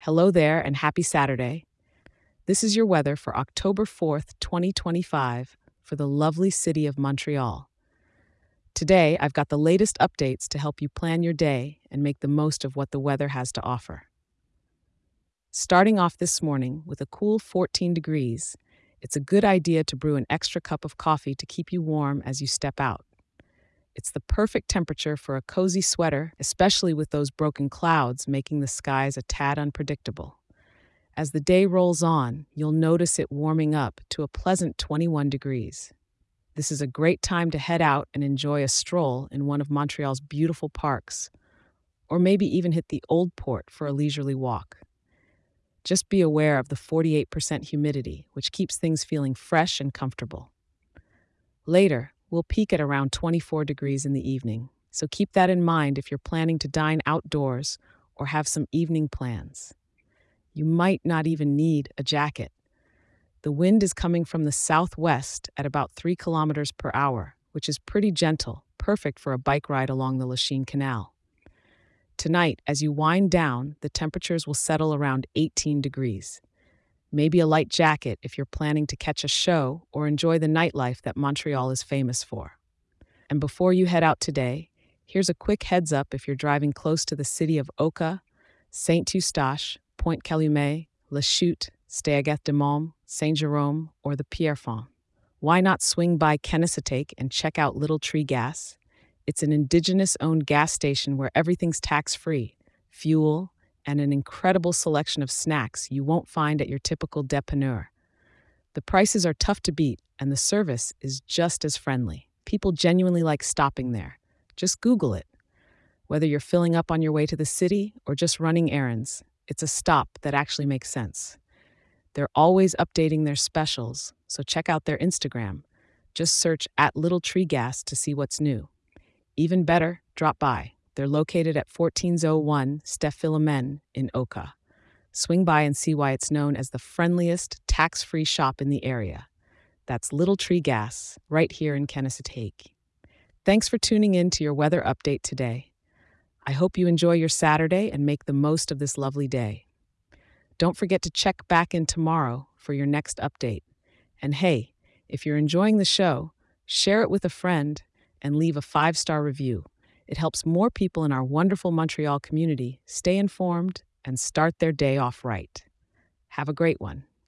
Hello there and happy Saturday. This is your weather for October 4th, 2025, for the lovely city of Montreal. Today, I've got the latest updates to help you plan your day and make the most of what the weather has to offer. Starting off this morning with a cool 14 degrees, it's a good idea to brew an extra cup of coffee to keep you warm as you step out. It's the perfect temperature for a cozy sweater, especially with those broken clouds making the skies a tad unpredictable. As the day rolls on, you'll notice it warming up to a pleasant 21 degrees. This is a great time to head out and enjoy a stroll in one of Montreal's beautiful parks, or maybe even hit the Old Port for a leisurely walk. Just be aware of the 48% humidity, which keeps things feeling fresh and comfortable. Later, we'll peak at around 24 degrees in the evening, so keep that in mind if you're planning to dine outdoors or have some evening plans. You might not even need a jacket. The wind is coming from the southwest at about 3 kilometers per hour, which is pretty gentle, perfect for a bike ride along the Lachine Canal. Tonight, as you wind down, the temperatures will settle around 18 degrees. Maybe a light jacket if you're planning to catch a show or enjoy the nightlife that Montreal is famous for. And before you head out today, here's a quick heads up if you're driving close to the city of Oka, Saint-Eustache, Pointe-Calumet, La Chute, Steaguet-des-Monts, Saint-Jérôme, or the Pierrefonds. Why not swing by Kennesatake and check out Little Tree Gas? It's an indigenous-owned gas station where everything's tax-free, fuel, and an incredible selection of snacks you won't find at your typical dépanneur. The prices are tough to beat, and the service is just as friendly. People genuinely like stopping there. Just Google it. Whether you're filling up on your way to the city or just running errands, it's a stop that actually makes sense. They're always updating their specials, so check out their Instagram. Just search @LittleTreeGas to see what's new. Even better, drop by. They're located at 1401 Ste Philomene in Oka. Swing by and see why it's known as the friendliest, tax-free shop in the area. That's Little Tree Gas, right here in Kennesatake. Thanks for tuning in to your weather update today. I hope you enjoy your Saturday and make the most of this lovely day. Don't forget to check back in tomorrow for your next update. And hey, if you're enjoying the show, share it with a friend and leave a 5-star review. It helps more people in our wonderful Montreal community stay informed and start their day off right. Have a great one.